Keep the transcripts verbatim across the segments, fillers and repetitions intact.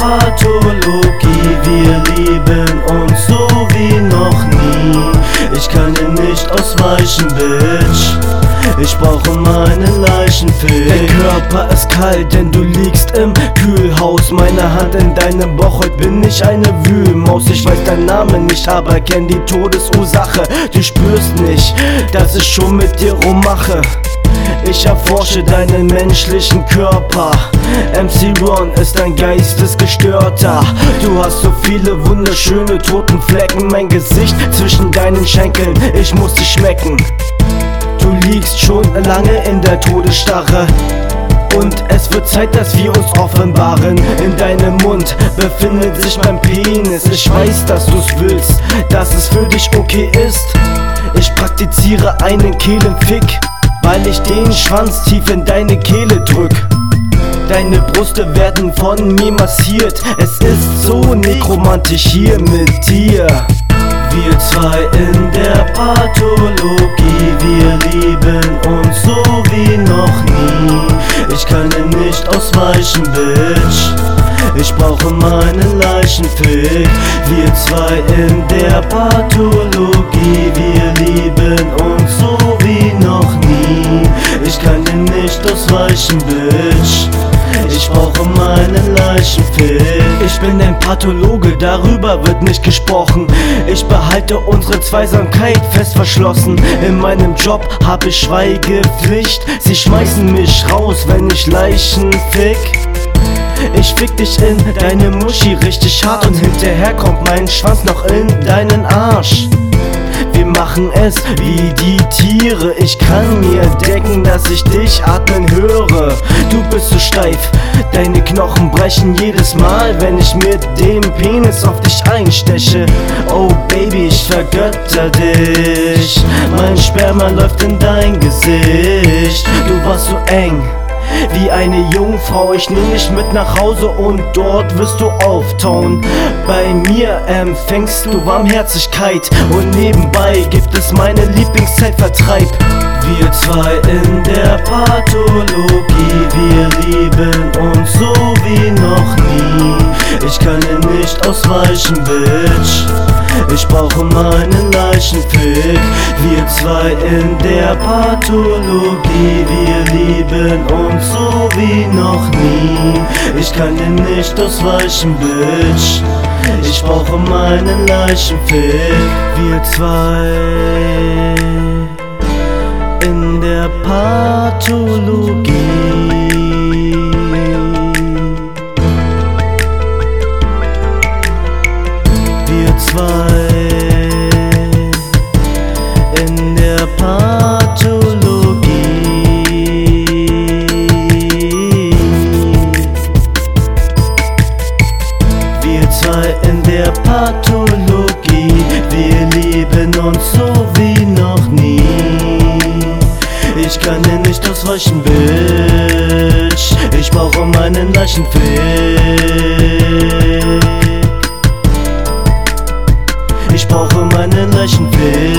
Pathologie, wir lieben uns so wie noch nie. Ich kann dir nicht ausweichen, Bitch, ich brauche meinen Leichenfick. Dein Körper ist kalt, denn du liegst im Kühlhaus. Meine Hand in deinem Bauch, heute bin ich eine Wühlmaus. Ich weiß deinen Namen nicht, aber kenn die Todesursache. Du spürst nicht, dass ich schon mit dir rummache. Ich erforsche deinen menschlichen Körper. M C Ron ist ein Geistesgestörter. Du hast so viele wunderschöne toten Flecken. Mein Gesicht zwischen deinen Schenkeln, ich muss dich schmecken. Du liegst schon lange in der Todesstarre und es wird Zeit, dass wir uns offenbaren. In deinem Mund befindet sich mein Penis. Ich weiß, dass du's willst, dass es für dich okay ist. Ich praktiziere einen Kehlenfick, weil ich den Schwanz tief in deine Kehle drück. Deine Brüste werden von mir massiert. Es ist so nekromantisch hier mit dir. Wir zwei in der Pathologie, wir lieben uns so wie noch nie. Ich kann dir nicht ausweichen, Bitch, ich brauche meinen Leichenfick. Wir zwei in der Pathologie, wir lieben uns so wie noch nie. Ich kann dir nicht ausweichen, Bitch, ich brauche meinen Leichenfick. Ich bin ein Pathologe, darüber wird nicht gesprochen. Ich behalte unsere Zweisamkeit fest verschlossen. In meinem Job hab ich Schweigepflicht. Sie schmeißen mich raus, wenn ich Leichen fick. Ich fick dich in deine Muschi richtig hart und hinterher kommt mein Schwanz noch in deinen Arsch. Wir machen es wie die Tiere. Ich kann mir denken, dass ich dich atmen höre. Du bist so steif, deine Knochen brechen jedes Mal, wenn ich mit dem Penis auf dich einsteche. Oh Baby, ich vergötter dich. Mein Sperma läuft in dein Gesicht. Du warst so eng wie eine Jungfrau, ich nehm dich mit nach Hause und dort wirst du auftauen. Bei mir empfängst du Warmherzigkeit und nebenbei gibt es meine Lieblingszeitvertreib. Wir zwei in der Pathologie, wir lieben uns so wie noch nie. Ich kann dir nicht ausweichen, Bitch, ich brauche meinen Leichenfick. Wir zwei in der Pathologie, wir lieben uns so wie noch nie. Ich kann dir nicht ausweichen, Bitch, ich brauche meinen Leichenfick. Wir zwei in der Pathologie. Wir zwei in der Pathologie. Wir zwei in der Pathologie, wir lieben uns so wie noch nie. Ich kann dir nicht ausweichen, Bitch, ich brauche meinen Leichenfick. Ich brauche meinen Leichenfick,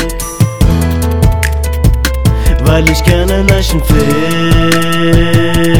weil ich gerne Leichenfick.